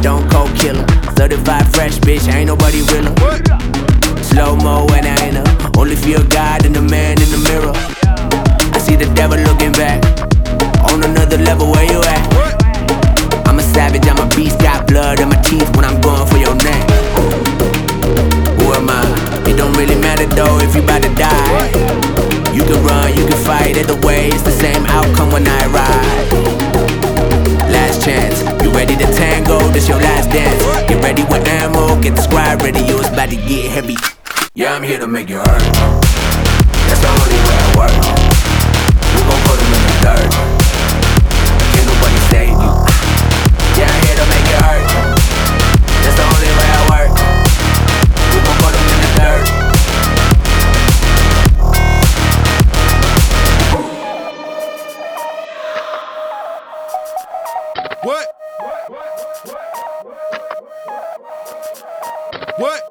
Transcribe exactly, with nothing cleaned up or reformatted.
stone cold killer. Certified fresh, bitch, ain't nobody realer. Slow-mo and I ain't a only feel God and the man in the mirror. I see the devil looking back. On another level, where you at? I'm a savage, I'm a beast, got blood in my teeth when I'm going for your neck. Who am I? It don't really matter though if you bout to die. You can run, you can fight, either way it's the same outcome when I ride. Last chance, you ready to tango, this your last dance. Get ready with ammo, get the squad ready, yo, it's about to get heavy. Yeah, I'm here to make you hurt. That's the only way I work. We gon' put them in the dirt. Can't nobody save you. Yeah, I'm here to make you hurt. That's the only way I work. We gon' put them in the dirt. What? What?